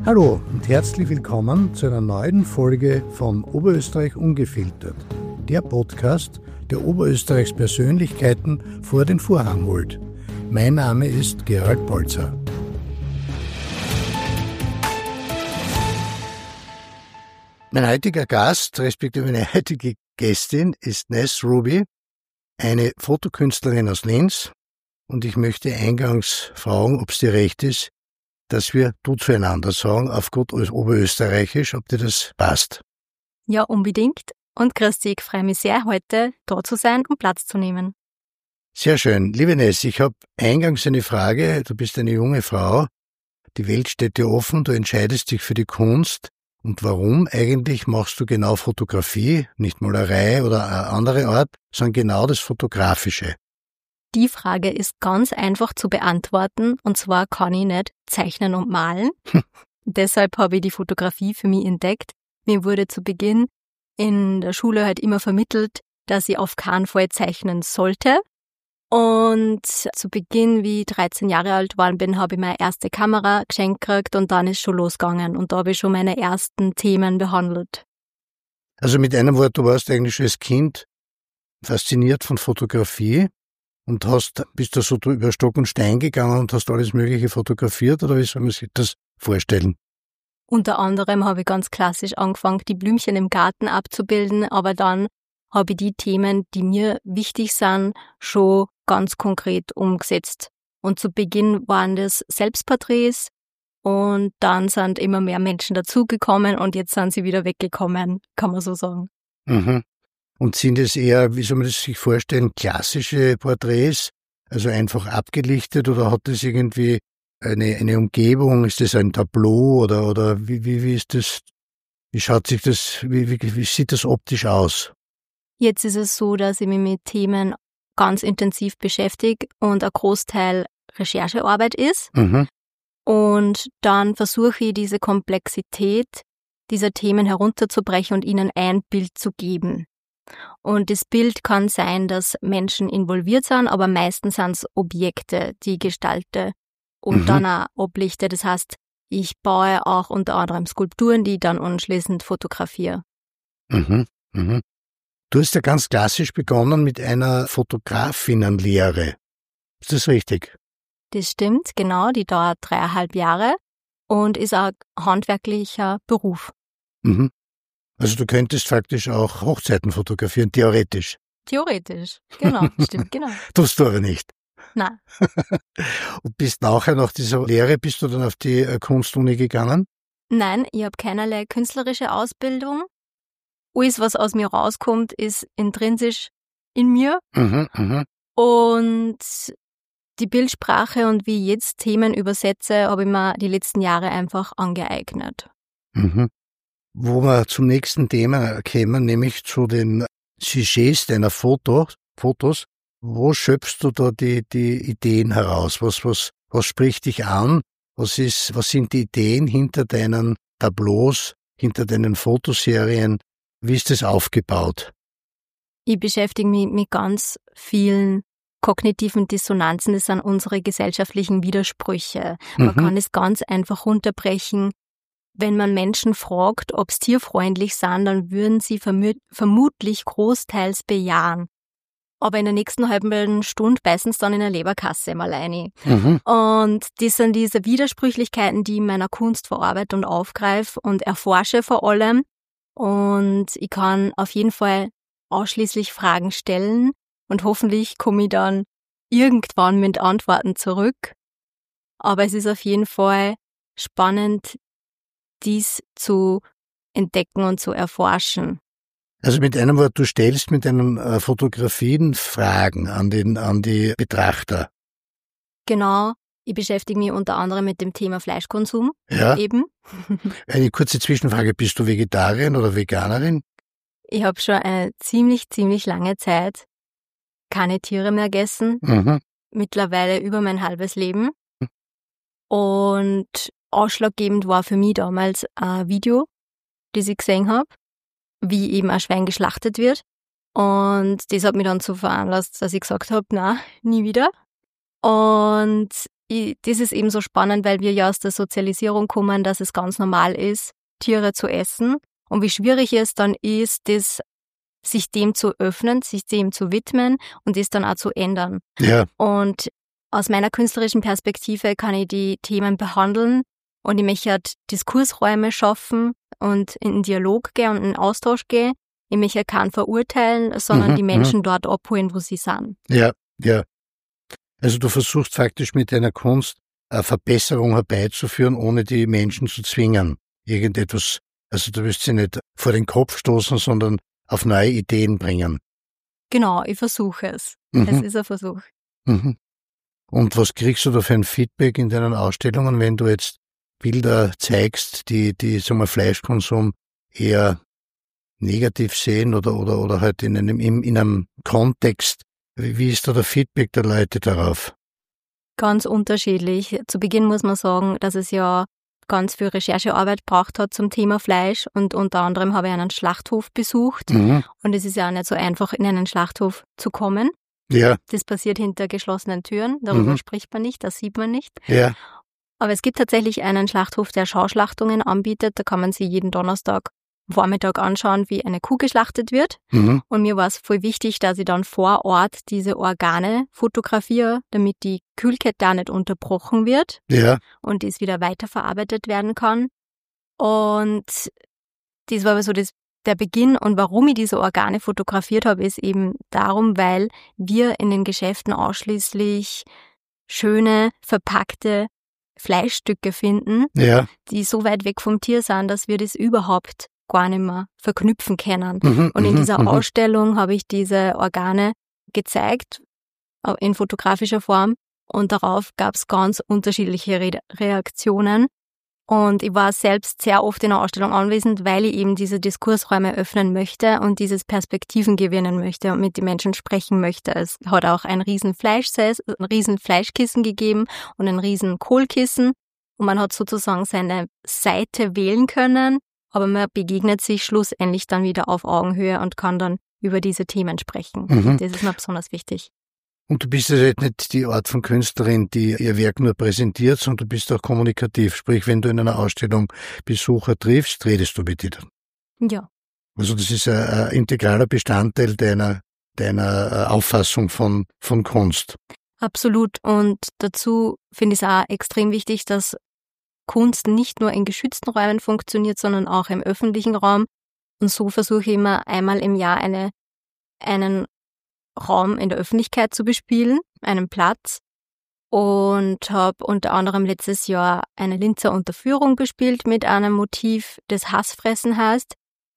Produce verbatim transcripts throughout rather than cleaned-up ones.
Hallo und herzlich willkommen zu einer neuen Folge von Oberösterreich ungefiltert, der Podcast, der Oberösterreichs Persönlichkeiten vor den Vorhang holt. Mein Name ist Gerald Bolzer. Mein heutiger Gast, respektive meine heutige Gästin, ist Ness Ruby, eine Fotokünstlerin aus Linz. Und ich möchte eingangs fragen, ob es dir recht ist, dass wir du zueinander sagen, auf gut Oberösterreichisch, ob dir das passt. Ja, unbedingt. Und grüß dich, ich freue mich sehr, heute da zu sein und Platz zu nehmen. Sehr schön. Liebe Ness, ich habe eingangs eine Frage. Du bist eine junge Frau. Die Welt steht dir offen. Du entscheidest dich für die Kunst. Und warum eigentlich machst du genau Fotografie, nicht Malerei oder eine andere Art, sondern genau das Fotografische? Die Frage ist ganz einfach zu beantworten, und zwar kann ich nicht zeichnen und malen. Deshalb habe ich die Fotografie für mich entdeckt. Mir wurde zu Beginn in der Schule halt immer vermittelt, dass ich auf keinen Fall zeichnen sollte. Und zu Beginn, wie ich dreizehn Jahre alt geworden bin, habe ich meine erste Kamera geschenkt gekriegt und dann ist schon losgegangen. Und da habe ich schon meine ersten Themen behandelt. Also mit einem Wort, du warst eigentlich schon als Kind fasziniert von Fotografie. Und hast, bist du so über Stock und Stein gegangen und hast alles Mögliche fotografiert, oder wie soll man sich das vorstellen? Unter anderem habe ich ganz klassisch angefangen, die Blümchen im Garten abzubilden, aber dann habe ich die Themen, die mir wichtig sind, schon ganz konkret umgesetzt. Und zu Beginn waren das Selbstporträts und dann sind immer mehr Menschen dazugekommen und jetzt sind sie wieder weggekommen, kann man so sagen. Mhm. Und sind es eher, wie soll man das sich vorstellen, klassische Porträts, also einfach abgelichtet, oder hat das irgendwie eine, eine Umgebung? Ist das ein Tableau oder, oder wie, wie, wie ist das, wie schaut sich das, wie, wie, wie sieht das optisch aus? Jetzt ist es so, dass ich mich mit Themen ganz intensiv beschäftige und ein Großteil Recherchearbeit ist. Mhm. Und dann versuche ich, diese Komplexität dieser Themen herunterzubrechen und ihnen ein Bild zu geben. Und das Bild kann sein, dass Menschen involviert sind, aber meistens sind es Objekte, die ich gestalte und mhm. dann auch ablichte. Das heißt, ich baue auch unter anderem Skulpturen, die ich dann anschließend fotografiere. Mhm. Mhm. Du hast ja ganz klassisch begonnen mit einer Fotografinnenlehre. Ist das richtig? Das stimmt, genau. Die dauert dreieinhalb Jahre und ist auch ein handwerklicher Beruf. Mhm. Also du könntest faktisch auch Hochzeiten fotografieren, theoretisch. Theoretisch, genau, stimmt, genau. Tust du aber nicht. Nein. Und bist nachher nach dieser Lehre, bist du dann auf die Kunstuni gegangen? Nein, ich habe keinerlei künstlerische Ausbildung. Alles, was aus mir rauskommt, ist intrinsisch in mir. Mhm, mh. Und die Bildsprache und wie ich jetzt Themen übersetze, habe ich mir die letzten Jahre einfach angeeignet. Mhm. Wo wir zum nächsten Thema kämen, nämlich zu den Sujets deiner Fotos, Fotos. Wo schöpfst du da die, die Ideen heraus? Was, was, was spricht dich an? Was ist, was sind die Ideen hinter deinen Tableaus, hinter deinen Fotoserien? Wie ist das aufgebaut? Ich beschäftige mich mit ganz vielen kognitiven Dissonanzen. Das sind unsere gesellschaftlichen Widersprüche. Man mhm. kann es ganz einfach runterbrechen. Wenn man Menschen fragt, ob sie tierfreundlich sind, dann würden sie verm- vermutlich großteils bejahen. Aber in der nächsten halben Stunde beißen sie dann in der Leberkasse mal rein. Mhm. Und das sind diese Widersprüchlichkeiten, die ich in meiner Kunst verarbeite und aufgreife und erforsche vor allem. Und ich kann auf jeden Fall ausschließlich Fragen stellen und hoffentlich komme ich dann irgendwann mit Antworten zurück. Aber es ist auf jeden Fall spannend, dies zu entdecken und zu erforschen. Also mit einem Wort, du stellst mit deinen äh, Fotografien Fragen an den, an die Betrachter. Genau, ich beschäftige mich unter anderem mit dem Thema Fleischkonsum. Ja. Eben. Eine kurze Zwischenfrage, bist du Vegetarierin oder Veganerin? Ich habe schon eine ziemlich, ziemlich lange Zeit keine Tiere mehr gegessen. Mhm. Mittlerweile über mein halbes Leben. Und ausschlaggebend war für mich damals ein Video, das ich gesehen habe, wie eben ein Schwein geschlachtet wird. Und das hat mich dann so veranlasst, dass ich gesagt habe, na, nie wieder. Und ich, das ist eben so spannend, weil wir ja aus der Sozialisierung kommen, dass es ganz normal ist, Tiere zu essen. Und wie schwierig es dann ist, das, sich dem zu öffnen, sich dem zu widmen und das dann auch zu ändern. Ja. Und aus meiner künstlerischen Perspektive kann ich die Themen behandeln und ich möchte halt Diskursräume schaffen und in einen Dialog gehen und in einen Austausch gehen. Ich möchte keinen verurteilen, sondern Mhm, die Menschen dort abholen, wo sie sind. Ja, ja. Also du versuchst faktisch mit deiner Kunst eine Verbesserung herbeizuführen, ohne die Menschen zu zwingen. Irgendetwas, also du wirst sie nicht vor den Kopf stoßen, sondern auf neue Ideen bringen. Genau, ich versuche es. Mhm. Es ist ein Versuch. Mhm. Und was kriegst du da für ein Feedback in deinen Ausstellungen, wenn du jetzt Bilder zeigst, die, die, sagen wir, Fleischkonsum eher negativ sehen oder, oder, oder halt in einem, in, in einem Kontext? Wie, wie ist da der Feedback der Leute darauf? Ganz unterschiedlich. Zu Beginn muss man sagen, dass es ja ganz viel Recherchearbeit braucht hat zum Thema Fleisch und unter anderem habe ich einen Schlachthof besucht Mhm. und es ist ja auch nicht so einfach, in einen Schlachthof zu kommen. Ja, Das passiert hinter geschlossenen Türen, darüber Mhm. spricht man nicht, das sieht man nicht. ja, Aber es gibt tatsächlich einen Schlachthof, der Schauschlachtungen anbietet, da kann man sich jeden Donnerstag Vormittag anschauen, wie eine Kuh geschlachtet wird. mhm. Und mir war es voll wichtig, dass ich dann vor Ort diese Organe fotografiere, damit die Kühlkette auch nicht unterbrochen wird ja, und es wieder weiterverarbeitet werden kann. Und das war aber so das, der Beginn. Und warum ich diese Organe fotografiert habe, ist eben darum, weil wir in den Geschäften ausschließlich schöne, verpackte Fleischstücke finden, ja, die so weit weg vom Tier sind, dass wir das überhaupt gar nicht mehr verknüpfen können. mhm. Und in mhm, dieser mhm. Ausstellung habe ich diese Organe gezeigt, äh, in fotografischer Form. Und darauf gab es ganz unterschiedliche Re- Reaktionen. Und ich war selbst sehr oft in der Ausstellung anwesend, weil ich eben diese Diskursräume öffnen möchte und dieses Perspektiven gewinnen möchte und mit den Menschen sprechen möchte. Es hat auch ein riesen Fleischsess, ein riesen Fleischkissen gegeben und ein riesen Kohlkissen. Und man hat sozusagen seine Seite wählen können, aber man begegnet sich schlussendlich dann wieder auf Augenhöhe und kann dann über diese Themen sprechen. Mhm. Das ist mir besonders wichtig. Und du bist ja jetzt nicht die Art von Künstlerin, die ihr Werk nur präsentiert, sondern du bist auch kommunikativ. Sprich, wenn du in einer Ausstellung Besucher triffst, redest du mit ihnen. Ja, Also das ist ein, ein integraler Bestandteil deiner, deiner Auffassung von, von Kunst. absolut. Und dazu finde ich es auch extrem wichtig, dass Kunst nicht nur in geschützten Räumen funktioniert, sondern auch im öffentlichen Raum. Und so versuche ich immer einmal im Jahr eine, einen Raum in der Öffentlichkeit zu bespielen, einen Platz. Und habe unter anderem letztes Jahr eine Linzer Unterführung bespielt mit einem Motiv, das Hassfressen heißt,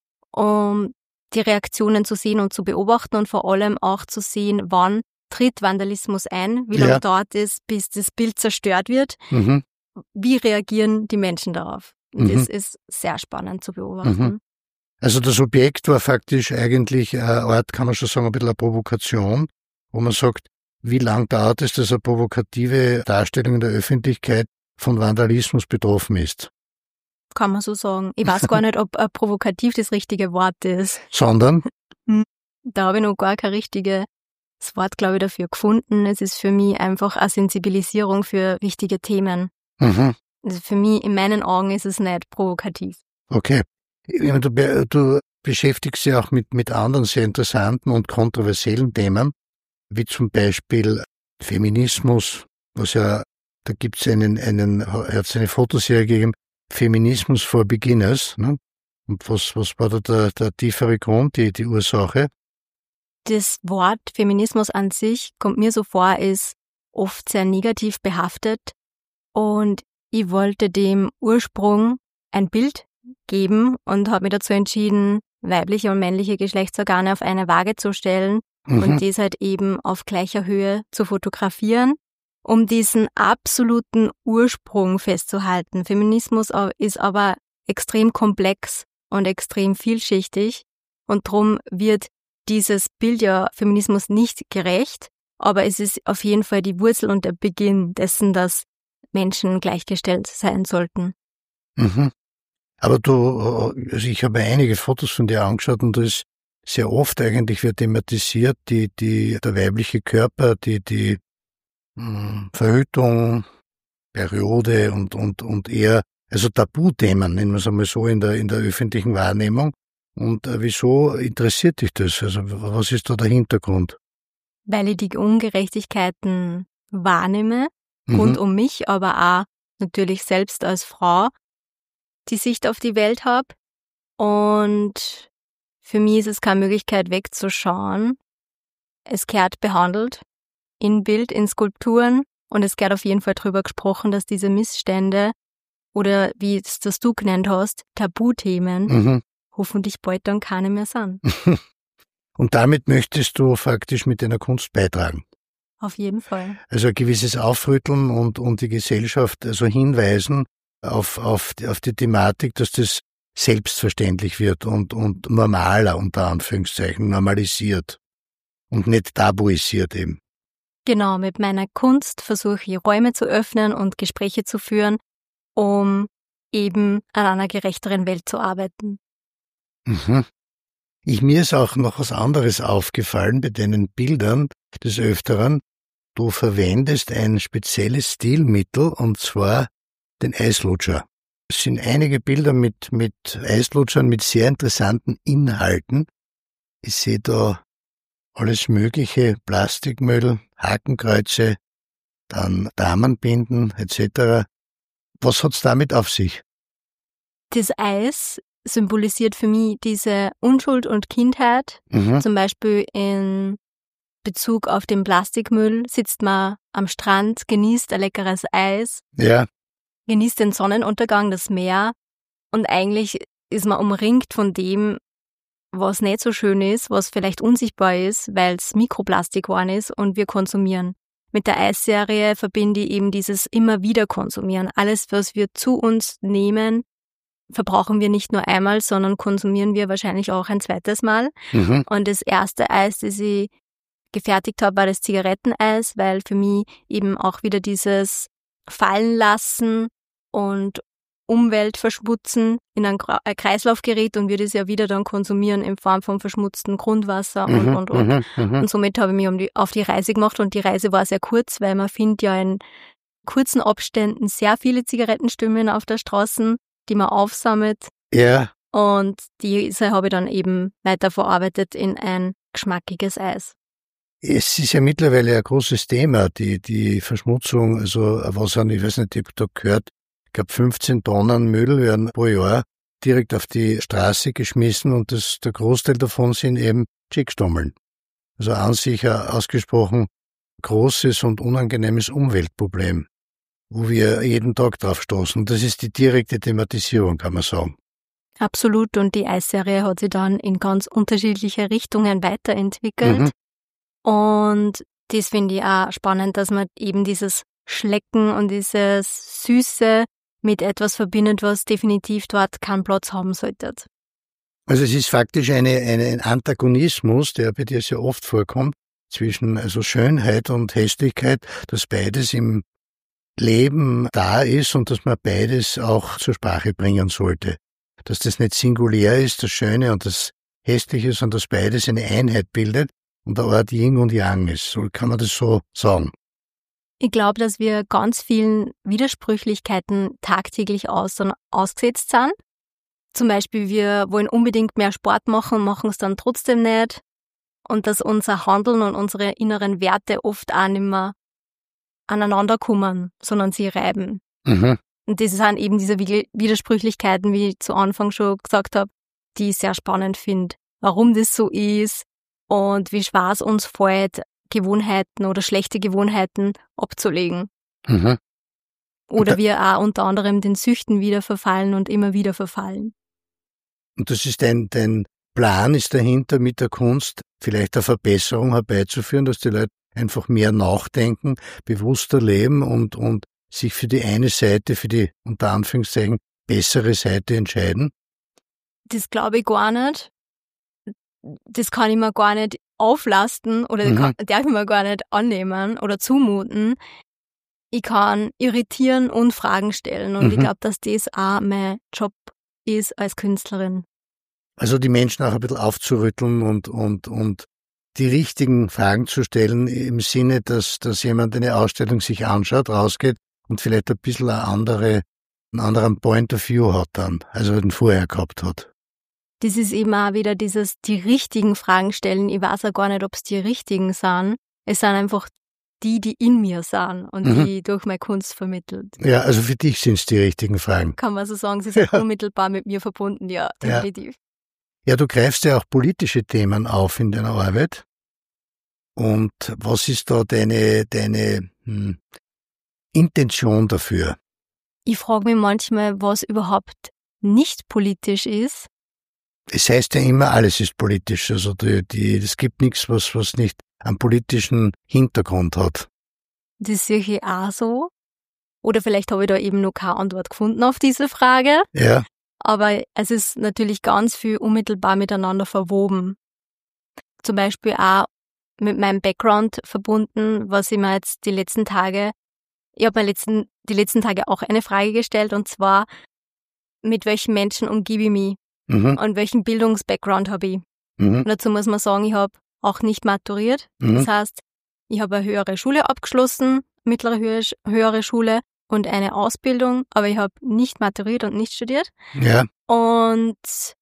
um die Reaktionen zu sehen und zu beobachten und vor allem auch zu sehen, wann tritt Vandalismus ein, wie lange Ja. dauert es, bis das Bild zerstört wird. Mhm. Wie reagieren die Menschen darauf? Und Mhm. das ist sehr spannend zu beobachten. Mhm. Also das Objekt war faktisch eigentlich eine Art, kann man schon sagen, ein bisschen eine Provokation, wo man sagt, wie lang dauert es, dass eine provokative Darstellung in der Öffentlichkeit von Vandalismus betroffen ist? Kann man so sagen. Ich weiß gar nicht, ob äh, provokativ das richtige Wort ist. Sondern? Da habe ich noch gar kein richtiges Wort, glaube ich, dafür gefunden. Es ist für mich einfach eine Sensibilisierung für wichtige Themen. Mhm. Also für mich, in meinen Augen, ist es nicht provokativ. Okay. Ich meine, Du, be- du beschäftigst dich auch mit, mit anderen sehr interessanten und kontroversiellen Themen, wie zum Beispiel Feminismus, was ja, da gibt es einen, einen, er hat eine Fotoserie gegeben, Feminismus for Beginners, ne? Und was, was war da der, der tiefere Grund, die, die Ursache? Das Wort Feminismus an sich kommt mir so vor, ist oft sehr negativ behaftet und ich wollte dem Ursprung ein Bild geben und habe mich dazu entschieden, weibliche und männliche Geschlechtsorgane auf eine Waage zu stellen Mhm. und das halt eben auf gleicher Höhe zu fotografieren, um diesen absoluten Ursprung festzuhalten. Feminismus ist aber extrem komplex und extrem vielschichtig und darum wird dieses Bild ja Feminismus nicht gerecht, aber es ist auf jeden Fall die Wurzel und der Beginn dessen, dass Menschen gleichgestellt sein sollten. Mhm. Aber du, also ich habe einige Fotos von dir angeschaut und da ist sehr oft eigentlich wird thematisiert, die, die, der weibliche Körper, die, die mh, Verhütung, Periode und, und, und eher, also Tabuthemen, nennen wir es einmal so, in der, in der öffentlichen Wahrnehmung. Und äh, wieso interessiert dich das? Also was ist da der Hintergrund? Weil ich die Ungerechtigkeiten wahrnehme, mhm. rund um mich, aber auch natürlich selbst als Frau die Sicht auf die Welt habe. Und für mich ist es keine Möglichkeit wegzuschauen. Es gehört behandelt in Bild, in Skulpturen und es gehört auf jeden Fall drüber gesprochen, dass diese Missstände oder wie es das du genannt hast, Tabuthemen, mhm. hoffentlich bald dann keine mehr sind. Und damit möchtest du faktisch mit deiner Kunst beitragen? Auf jeden Fall. Also ein gewisses Aufrütteln und, und die Gesellschaft also hinweisen auf, auf, die, auf die Thematik, dass das selbstverständlich wird und, und normaler, unter Anführungszeichen, normalisiert und nicht tabuisiert eben. Genau, mit meiner Kunst versuche ich Räume zu öffnen und Gespräche zu führen, um eben an einer gerechteren Welt zu arbeiten. Mhm. Ich, mir ist auch noch was anderes aufgefallen bei deinen Bildern des Öfteren. Du verwendest ein spezielles Stilmittel, und zwar den Eislutscher. Es sind einige Bilder mit, mit Eislutschern mit sehr interessanten Inhalten. Ich sehe da alles mögliche, Plastikmüll, Hakenkreuze, dann Damenbinden et cetera. Was hat's damit auf sich? Das Eis symbolisiert für mich diese Unschuld und Kindheit. Mhm. Zum Beispiel in Bezug auf den Plastikmüll sitzt man am Strand, genießt ein leckeres Eis, ja. genießt den Sonnenuntergang, das Meer und eigentlich ist man umringt von dem, was nicht so schön ist, was vielleicht unsichtbar ist, weil es Mikroplastik geworden ist und wir konsumieren. Mit der Eisserie verbinde ich eben dieses immer wieder konsumieren. Alles, was wir zu uns nehmen, verbrauchen wir nicht nur einmal, sondern konsumieren wir wahrscheinlich auch ein zweites Mal. Mhm. Und das erste Eis, das ich gefertigt habe, war das Zigaretteneis, weil für mich eben auch wieder dieses Fallenlassen und Umwelt verschmutzen in einen Kreislauf gerät und wir das ja wieder dann konsumieren in Form von verschmutztem Grundwasser und, mhm, und, und. Mhm, und somit habe ich mich um die, auf die Reise gemacht und die Reise war sehr kurz, weil man findet ja in kurzen Abständen sehr viele Zigarettenstummeln auf der Straße, die man aufsammelt. Ja. Und diese habe ich dann eben weiterverarbeitet in ein geschmackiges Eis. Es ist ja mittlerweile ein großes Thema, die, die Verschmutzung, also was an, ich weiß nicht, ich habe da gehört, ich glaube fünfzehn Tonnen Müll werden pro Jahr direkt auf die Straße geschmissen und das, der Großteil davon sind eben Chickstummeln. Also an sich ein ausgesprochen großes und unangenehmes Umweltproblem, wo wir jeden Tag drauf stoßen. Das ist die direkte Thematisierung, kann man sagen. Absolut, und die Eisserie hat sich dann in ganz unterschiedliche Richtungen weiterentwickelt. Mhm. Und das finde ich auch spannend, dass man eben dieses Schlecken und dieses Süße mit etwas verbindet, was definitiv dort keinen Platz haben sollte. Also es ist faktisch eine, eine, ein Antagonismus, der bei dir sehr oft vorkommt, zwischen also Schönheit und Hässlichkeit, dass beides im Leben da ist und dass man beides auch zur Sprache bringen sollte. Dass das nicht singulär ist, das Schöne und das Hässliche, sondern dass beides eine Einheit bildet und der Ort Yin und Yang ist. So kann man das so sagen. Ich glaube, dass wir ganz vielen Widersprüchlichkeiten tagtäglich aus und ausgesetzt sind. Zum Beispiel, wir wollen unbedingt mehr Sport machen, machen es dann trotzdem nicht. Und dass unser Handeln und unsere inneren Werte oft auch nicht mehr aneinander kommen, sondern sie reiben. Mhm. Und das sind eben diese Widersprüchlichkeiten, wie ich zu Anfang schon gesagt habe, die ich sehr spannend finde. Warum das so ist und wie schwer es uns fällt, Gewohnheiten oder schlechte Gewohnheiten abzulegen. Mhm. Oder wir auch unter anderem den Süchten wieder verfallen und immer wieder verfallen. Und das ist dein, dein Plan ist dahinter, mit der Kunst vielleicht eine Verbesserung herbeizuführen, dass die Leute einfach mehr nachdenken, bewusster leben und, und sich für die eine Seite, für die unter Anführungszeichen bessere Seite entscheiden? Das glaube ich gar nicht. Das kann ich mir gar nicht auflasten oder mhm. kann, darf ich mir gar nicht annehmen oder zumuten. Ich kann irritieren und Fragen stellen und mhm. ich glaube, dass das auch mein Job ist als Künstlerin. Also die Menschen auch ein bisschen aufzurütteln und, und, und die richtigen Fragen zu stellen im Sinne, dass, dass jemand eine Ausstellung sich anschaut, rausgeht und vielleicht ein bisschen eine andere, einen anderen Point of View hat dann, als er den vorher gehabt hat. Das ist eben auch wieder dieses, die richtigen Fragen stellen. Ich weiß auch gar nicht, ob es die richtigen sind. Es sind einfach die, die in mir sind und Mhm. die durch meine Kunst vermittelt. Ja, also für dich sind es die richtigen Fragen. Kann man so sagen, sie sind Ja. unmittelbar mit mir verbunden, ja, definitiv. Ja, du greifst ja auch politische Themen auf in deiner Arbeit. Und was ist da deine, deine hm, Intention dafür? Ich frage mich manchmal, was überhaupt nicht politisch ist. Es heißt ja immer, alles ist politisch. Also die, die, es gibt nichts, was, was nicht einen politischen Hintergrund hat. Das sehe ich auch so. Oder vielleicht habe ich da eben noch keine Antwort gefunden auf diese Frage. Ja. Aber es ist natürlich ganz viel unmittelbar miteinander verwoben. Zum Beispiel auch mit meinem Background verbunden, was ich mir jetzt die letzten Tage, ich habe mir letzten, die letzten Tage auch eine Frage gestellt, und zwar, mit welchen Menschen umgebe ich mich Mhm. und welchen Bildungsbackground habe ich. Mhm. Und dazu muss man sagen, ich habe auch nicht maturiert. Mhm. Das heißt, ich habe eine höhere Schule abgeschlossen, mittlere höhere, höhere Schule und eine Ausbildung, aber ich habe nicht maturiert und nicht studiert. Ja. Und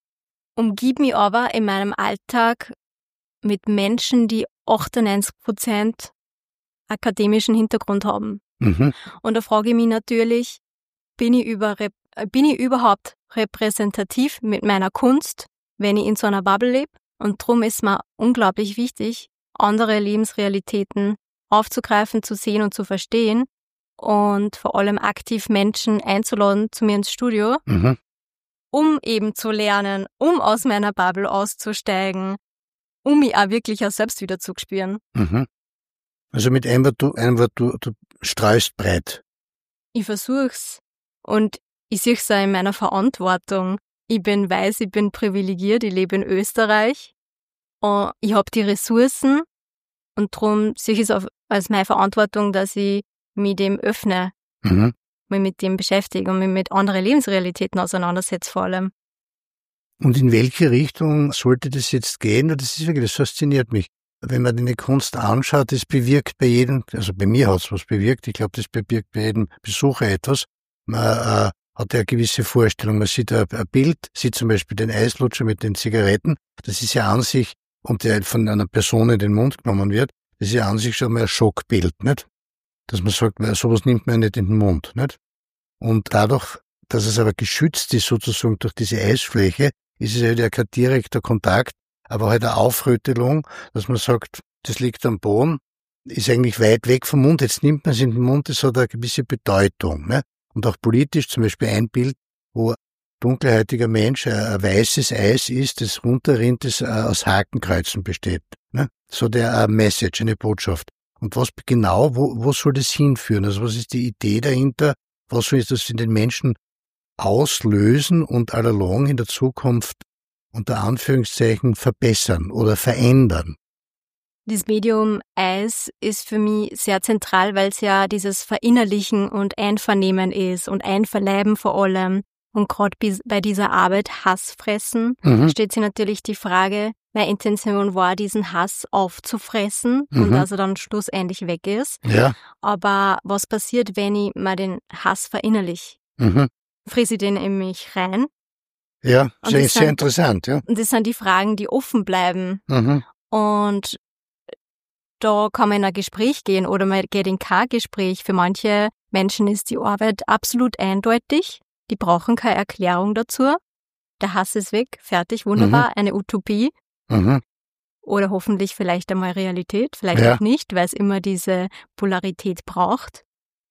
umgib mich aber in meinem Alltag mit Menschen, die achtundneunzig Prozent akademischen Hintergrund haben. Mhm. Und da frage ich mich natürlich, bin ich, über, bin ich überhaupt repräsentativ mit meiner Kunst, wenn ich in so einer Bubble lebe? Und darum ist mir unglaublich wichtig, andere Lebensrealitäten aufzugreifen, zu sehen und zu verstehen und vor allem aktiv Menschen einzuladen zu mir ins Studio, Mhm. um eben zu lernen, um aus meiner Bubble auszusteigen, um mich auch wirklich auch selbst wieder zu spüren. Mhm. Also mit einem Wort, du, einem Wort, du, du streust breit. Ich versuch's und ich sehe es auch in meiner Verantwortung. Ich bin weiß, ich bin privilegiert, ich lebe in Österreich und ich habe die Ressourcen und darum sehe ich es auch als meine Verantwortung, dass ich mich dem öffne, Mhm. mich mit dem beschäftige und mich mit anderen Lebensrealitäten auseinandersetze vor allem. Und in welche Richtung sollte das jetzt gehen? Das ist wirklich, das fasziniert mich. Wenn man deine Kunst anschaut, das bewirkt bei jedem, also bei mir hat es was bewirkt, ich glaube, das bewirkt bei jedem Besucher etwas. Man äh, hat ja eine gewisse Vorstellung. Man sieht ein, ein Bild, sieht zum Beispiel den Eislutscher mit den Zigaretten. Das ist ja an sich, und der von einer Person in den Mund genommen wird, das ist ja an sich schon mal ein Schockbild, nicht? Dass man sagt, sowas nimmt man nicht in den Mund, nicht? Und dadurch, dass es aber geschützt ist, sozusagen durch diese Eisfläche, ist es halt ja kein direkter Kontakt, aber halt eine Aufrötelung, dass man sagt, das liegt am Boden, ist eigentlich weit weg vom Mund, jetzt nimmt man es in den Mund, das hat eine gewisse Bedeutung, ne? Und auch politisch, zum Beispiel ein Bild, wo ein dunkelhäutiger Mensch ein, ein weißes Eis ist, das runterrinnt, das aus Hakenkreuzen besteht, ne? So der eine Message, eine Botschaft. Und was genau, wo, wo soll das hinführen? Also was ist die Idee dahinter? Was soll das in den Menschen auslösen und all along in der Zukunft unter Anführungszeichen verbessern oder verändern? Das Medium Eis ist für mich sehr zentral, weil es ja dieses Verinnerlichen und Einvernehmen ist und Einverleiben vor allem. Und gerade bei dieser Arbeit Hass fressen, Mhm. steht sich natürlich die Frage, meine Intention war, diesen Hass aufzufressen Mhm. und dass er dann schlussendlich weg ist. Ja. Aber was passiert, wenn ich mal den Hass verinnerliche? Mhm. Friss ich den in mich rein? Ja, Und sehr, das sehr sind- interessant, ja. Und das sind die Fragen, die offen bleiben. Mhm. Und da kann man in ein Gespräch gehen oder man geht in kein Gespräch. Für manche Menschen ist die Arbeit absolut eindeutig. Die brauchen keine Erklärung dazu. Der Hass ist weg, fertig, wunderbar, eine Utopie. Mhm. Oder hoffentlich vielleicht einmal Realität, vielleicht Ja. auch nicht, weil es immer diese Polarität braucht.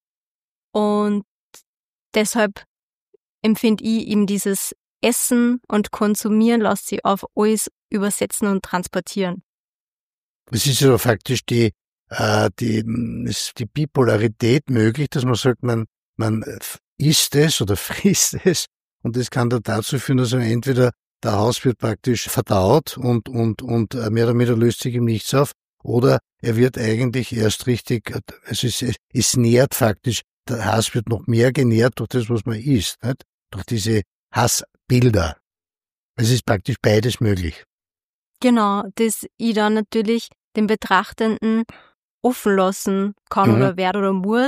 Und deshalb empfinde ich eben dieses Essen und Konsumieren lässt sich auf alles übersetzen und transportieren. Es ist ja faktisch die, äh, die, ist die Bipolarität möglich, dass man sagt, man, man isst es oder frisst es und das kann dann dazu führen, dass man entweder der Haus wird praktisch verdaut und, und, und mehr oder weniger löst sich ihm nichts auf oder er wird eigentlich erst richtig, es ist, es nährt faktisch, der Hass wird noch mehr genährt durch das, was man isst, nicht? Durch diese Hassbilder. Es ist praktisch beides möglich. Genau, das ich dann natürlich den Betrachtenden offen lassen kann Mhm. oder werde oder muss,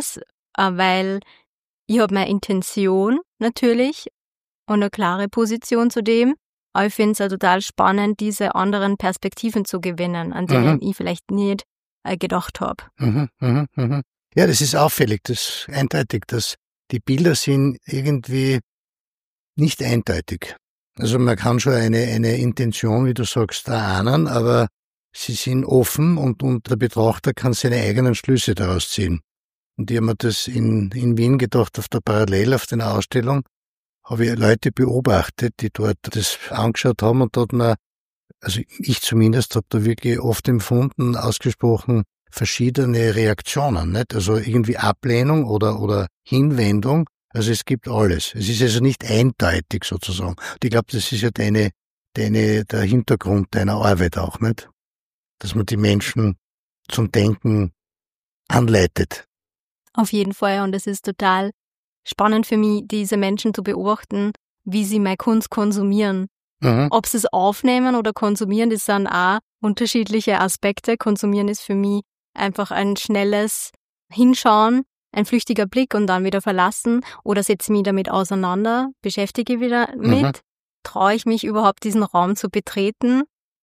äh, weil ich habe meine Intention natürlich und eine klare Position zu dem, aber ich finde es ja total spannend, diese anderen Perspektiven zu gewinnen, an denen mhm. ich vielleicht nicht äh, gedacht habe. Mhm, mhm, mhm. Ja, das ist auffällig, das ist eindeutig, dass die Bilder sind irgendwie nicht eindeutig. Also man kann schon eine, eine Intention, wie du sagst, erahnen, aber sie sind offen und, und der Betrachter kann seine eigenen Schlüsse daraus ziehen. Und ich habe mir das in, in Wien gedacht, auf der Parallel, auf der Ausstellung, habe ich Leute beobachtet, die dort das angeschaut haben und dort man, also ich zumindest, habe da wirklich oft empfunden, ausgesprochen verschiedene Reaktionen, nicht? Also irgendwie Ablehnung oder, oder Hinwendung. Also es gibt alles. Es ist also nicht eindeutig sozusagen. Und ich glaube, das ist ja deine, deine, der Hintergrund deiner Arbeit auch, nicht? Dass man die Menschen zum Denken anleitet. Auf jeden Fall. Und es ist total spannend für mich, diese Menschen zu beobachten, wie sie meine Kunst konsumieren. Mhm. Ob sie es aufnehmen oder konsumieren, das sind auch unterschiedliche Aspekte. Konsumieren ist für mich einfach ein schnelles Hinschauen, ein flüchtiger Blick und dann wieder verlassen. Oder setze mich damit auseinander, beschäftige wieder mit. Mhm. Traue ich mich überhaupt, diesen Raum zu betreten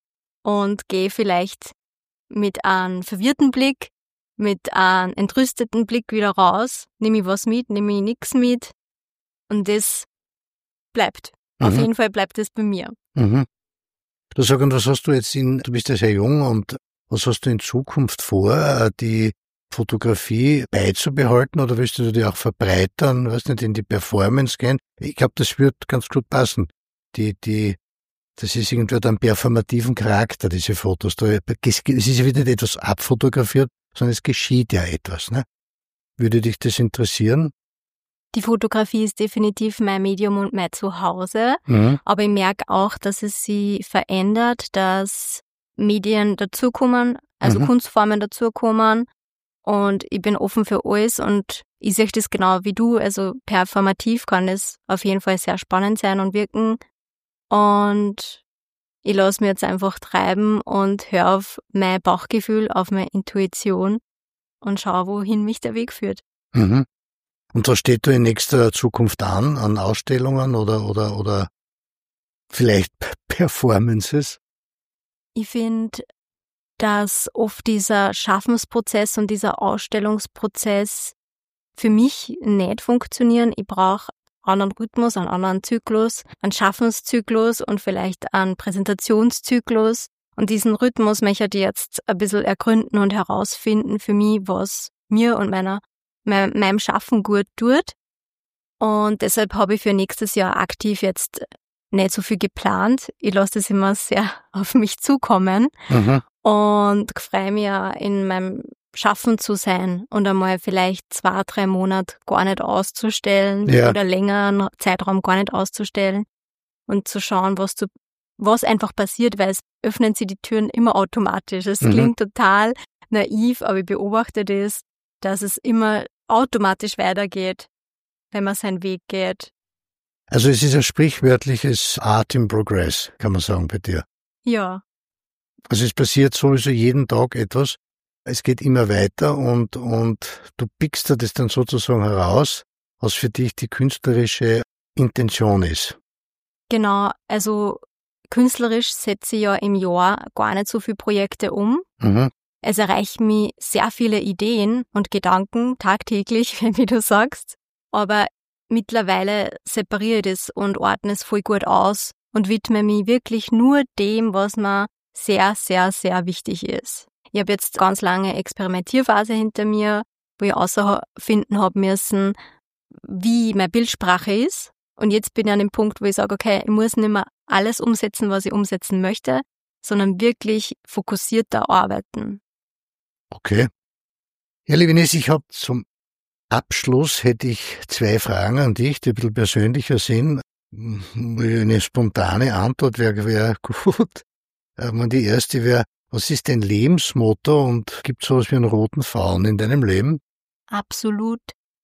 und gehe vielleicht mit einem verwirrten Blick, mit einem entrüsteten Blick wieder raus, nehme ich was mit, nehme ich nichts mit und das bleibt. Mhm. Auf jeden Fall bleibt es bei mir. Mhm. Du sag, und was hast du jetzt in, du bist ja sehr jung und was hast du in Zukunft vor, die Fotografie beizubehalten oder willst du die auch verbreitern, weiß nicht, in die Performance gehen? Ich glaube, das wird ganz gut passen. Die, die, das ist irgendwie einen performativen Charakter, diese Fotos. Da, es ist ja wieder nicht etwas abfotografiert, sondern es geschieht ja etwas, ne? Würde dich das interessieren? Die Fotografie ist definitiv mein Medium und mein Zuhause, mhm. aber ich merke auch, dass es sich verändert, dass Medien dazukommen, also mhm. Kunstformen dazukommen und ich bin offen für alles und ich sehe das genau wie du, also performativ kann es auf jeden Fall sehr spannend sein und wirken und ich lasse mich jetzt einfach treiben und höre auf mein Bauchgefühl, auf meine Intuition und schaue, wohin mich der Weg führt. Mhm. Und was steht da in nächster Zukunft an, an Ausstellungen oder, oder, oder vielleicht Performances? Ich finde, dass oft dieser Schaffensprozess und dieser Ausstellungsprozess für mich nicht funktionieren. Ich brauche einen anderen Rhythmus, einen anderen Zyklus, einen Schaffenszyklus und vielleicht einen Präsentationszyklus. Und diesen Rhythmus möchte ich jetzt ein bisschen ergründen und herausfinden für mich, was mir und meiner meinem Schaffen gut tut. Und deshalb habe ich für nächstes Jahr aktiv jetzt nicht so viel geplant. Ich lasse das immer sehr auf mich zukommen mhm. und freue mich ja, in meinem Schaffen zu sein und einmal vielleicht zwei, drei Monate gar nicht auszustellen ja. oder längeren Zeitraum gar nicht auszustellen und zu schauen, was zu, was einfach passiert, weil es öffnen sich die Türen immer automatisch. Es mhm. klingt total naiv, aber ich beobachte das, dass es immer automatisch weitergeht, wenn man seinen Weg geht. Also es ist ein sprichwörtliches Art in Progress, kann man sagen, bei dir. Ja. Also es passiert sowieso jeden Tag etwas. Es geht immer weiter und, und du pickst dir das dann sozusagen heraus, was für dich die künstlerische Intention ist. Genau, also künstlerisch setze ich ja im Jahr gar nicht so viele Projekte um. Mhm. Es erreichen mich sehr viele Ideen und Gedanken tagtäglich, wie du sagst. Aber mittlerweile separiere ich das und ordne es voll gut aus und widme mich wirklich nur dem, was mir sehr, sehr, sehr wichtig ist. Ich habe jetzt ganz lange Experimentierphase hinter mir, wo ich herausfinden habe müssen, wie meine Bildsprache ist. Und jetzt bin ich an dem Punkt, wo ich sage, okay, ich muss nicht mehr alles umsetzen, was ich umsetzen möchte, sondern wirklich fokussierter arbeiten. Okay. Ja, liebe Ines, ich habe zum Abschluss hätte ich zwei Fragen an dich, die ein bisschen persönlicher sind. Eine spontane Antwort wäre wär gut. Und die erste wäre, was ist dein Lebensmotto und gibt es sowas wie einen roten Faden in deinem Leben? Absolut.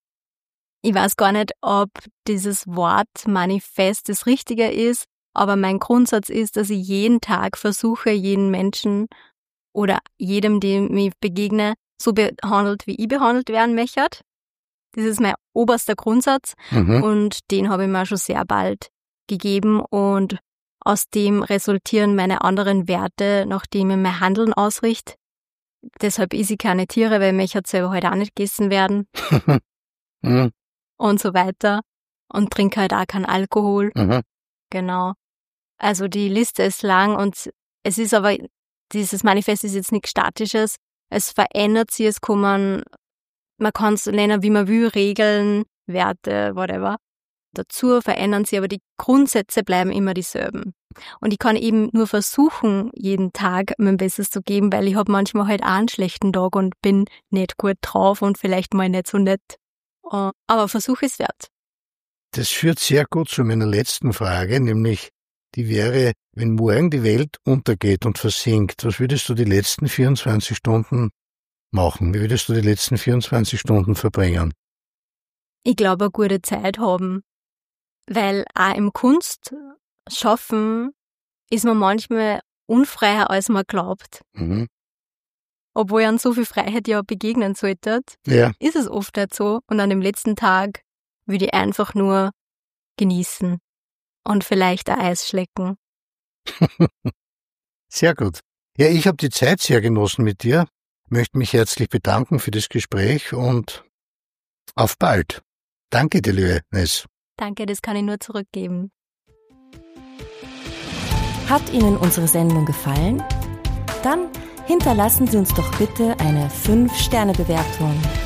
Ich weiß gar nicht, ob dieses Wort Manifest das Richtige ist, aber mein Grundsatz ist, dass ich jeden Tag versuche, jeden Menschen oder jedem, dem ich begegne, so behandelt, wie ich behandelt werden möchte. Das ist mein oberster Grundsatz Mhm. und den habe ich mir schon sehr bald gegeben und aus dem resultieren meine anderen Werte, nachdem ich mein Handeln ausrichte. Deshalb esse ich keine Tiere, weil mich hat selber halt auch nicht gegessen werden Mhm. und so weiter. Und trinke halt auch keinen Alkohol. Mhm. Genau. Also die Liste ist lang und es ist aber, dieses Manifest ist jetzt nichts Statisches. Es verändert sich, es kommen, man kann es nennen, wie man will, Regeln, Werte, whatever. Dazu verändern sie, aber die Grundsätze bleiben immer dieselben. Und ich kann eben nur versuchen, jeden Tag mein Bestes zu geben, weil ich habe manchmal halt auch einen schlechten Tag und bin nicht gut drauf und vielleicht mal nicht so nett. Aber Versuch ist wert. Das führt sehr gut zu meiner letzten Frage, nämlich die wäre, wenn morgen die Welt untergeht und versinkt, was würdest du die letzten vierundzwanzig Stunden machen? Wie würdest du die letzten vierundzwanzig Stunden verbringen? Ich glaube, eine gute Zeit haben. Weil auch im Kunst schaffen ist man manchmal unfreier, als man glaubt. Mhm. Obwohl an so viel Freiheit ja begegnen sollte, Ja. ist es oft nicht so. Und an dem letzten Tag würde ich einfach nur genießen und vielleicht ein Eis schlecken. Sehr gut. Ja, ich habe die Zeit sehr genossen mit dir, möchte mich herzlich bedanken für das Gespräch und auf bald. Danke dir, liebe Ness. Danke, das kann ich nur zurückgeben. Hat Ihnen unsere Sendung gefallen? Dann hinterlassen Sie uns doch bitte eine fünf Sterne Bewertung